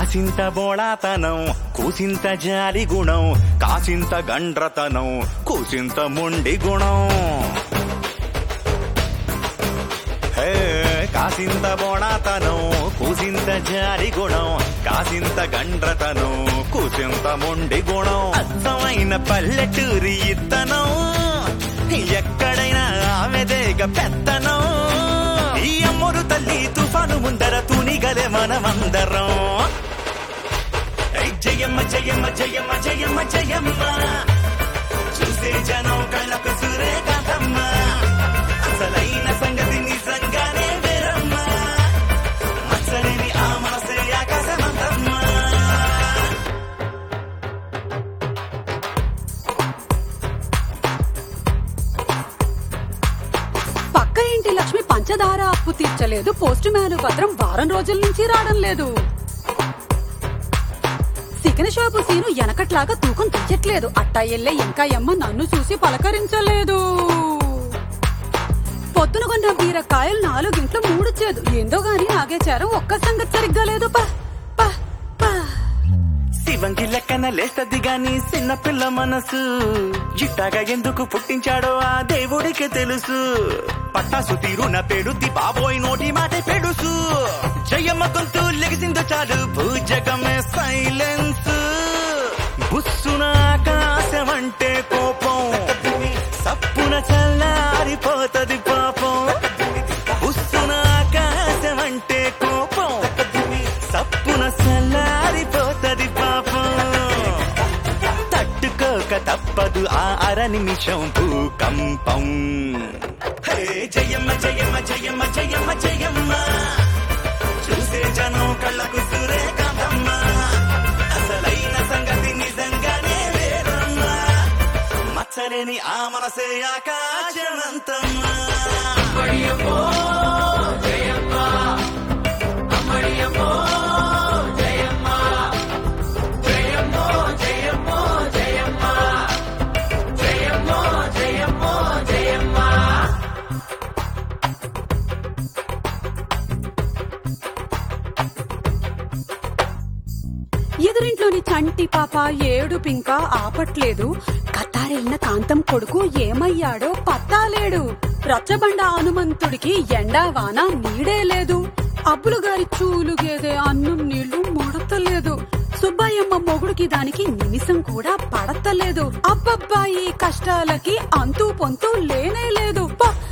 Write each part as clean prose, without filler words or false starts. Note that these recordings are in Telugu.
కాసింత బోళాతనం కూసింత జాలి గుణం కాసింత గండ్రతనం కూసింత మొండి గుణం కాసింత బోళాతనం కూసింత జాలి గుణం కాసింత గండ్రతనం కూసింత మొండి గుణం అర్థమైన పల్లెటూరి ఇత్తనం ఎక్కడైనా ఆమెదేగ పెత్తనం ఈ అమ్మోరు తల్లి తుఫాను ముందర తూనిగలే మనమందరం జయమ్మ జయమ్మ జయమ్మ జయమ్మ జయమ్మ చూసే జనం కళ్ళకు సూర్యకాంతమ్మ అసలైన సంగతి నిజంగానే వేరమ్మ మచ్చలేని ఆ మనసే ఆకాశమంతమ్మ పక్క ఇంటి లక్ష్మి పంచదార అప్పు తీర్చలేదు పోస్ట్ మ్యాన్ పత్రం వారం రోజుల నుంచి రావడం లేదు చికెన్ షాపు సీను వెనకట్లాగా తూకం తీయట్లేదు అట్టా ఎల్లే ఎంకాయమ్మ నన్ను చూసి పలకరించలేదు పొద్దున కొన్న బీరకాయలు 4 ఇంట్లో 3 చేదు ఏందో గాని ఆగేచారం ఒక్క సంగతి సరిగ్గా లేదు శివంగి లెక్కన లేస్తది గాని చిన్న పిల్ల మనసు జిట్టాగా ఎందుకు పుట్టించాడో ఆ దేవుడికి తెలుసు పట్టాసు తీరున పెడుద్ది బాబోయ్ నోటి మాట పెడుసు జయమ్మ గొంతు లెగిసిందో చాలు భూజగమే సైలెన్స్ బుస్సున ఆకాశం అంటే కోపం సప్పున చల్లారిపోతది పాపం బుస్సున ఆకాశం అంటే కోపం సప్పున చల్లారిపోతది పాపం తట్టుకోక తప్పదు ఆ అర నిమిషం భూకంపం జయమ్మ జయమ్మ జయమ్మ జయమ్మ జయమ్మ చూసే జనం కళ్ళకు సూర్యకాంతమ్మ అసలైన సంగతి నిజంగానే వేరమ్మ మచ్చలేని ఆ మనసే ఆకాశమంతమ్మ జయమ్మ అమ్మడియమ్మో ఎదురింట్లోని చంటి పాప ఏడుపింకా ఆపట్లేదు కత్తారెళ్ళిన కాంతం కొడుకు ఏమయ్యాడో పత్తాలేడు రచ్చబండ హనుమంతుడికి ఎండా వాన నీడే లేదు అబ్బులు గారి చూలు గేదే అన్నం నీళ్లు ముడతలేదు సుబ్బయ్యమ్మ మొగుడికి దానికి నిమిషం కూడా పడతలేదు అబ్బబ్బాయి కష్టాలకి అంతూ పొంతూ లేనే లేదు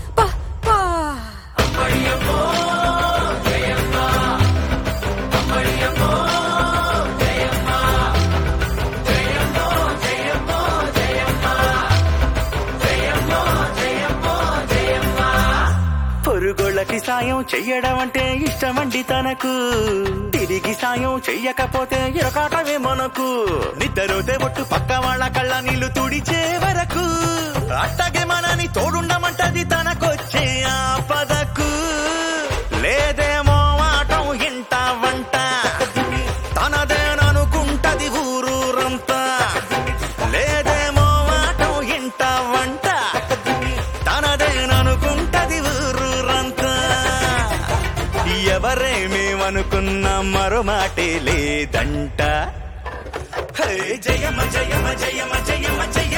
పొరుగోళ్ళకి సాయం చెయ్యడం అంటే ఇష్టమండి తనకు తిరిగి సాయం చెయ్యకపోతే ఎరకాటమే మనకు నిద్రపోతే ఒట్టు పక్క వాళ్ళ కళ్ళ నీళ్లు తుడిచే వరకు అట్టగే మనని తోడుండమంటది తనకొచ్చే ఆపదకు లేదేమో ఆటం ఇంట వంట తనదేననుకుంటది ఊరూరంతా లేదేమో ఆటం ఇంట వంట తనదేననుకుంటది ఊరూరంతా ఎవరేమేమనుకున్నా మరో మాటే లేదంట జయమ జయమ జయమ జయమ జయ